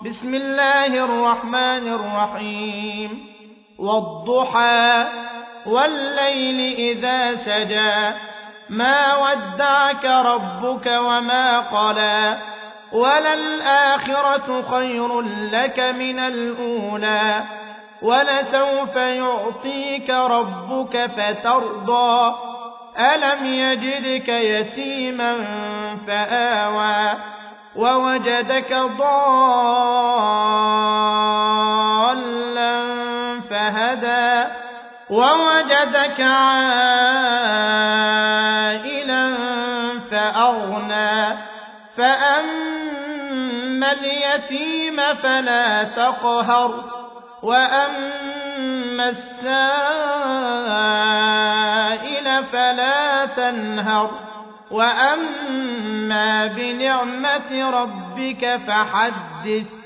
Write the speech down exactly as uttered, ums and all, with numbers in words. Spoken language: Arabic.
بسم الله الرحمن الرحيم والضحى والليل إذا سجى ما ودعك ربك وما قلى وللآخرة خير لك من الأولى ولسوف يعطيك ربك فترضى ألم يجدك يتيما فآوى ووجدك ضالا فهدى ووجدك عائلا فأغنى فأما اليتيم فلا تقهر وأما السائل فلا تنهر وأما بنعمة ربك فحدث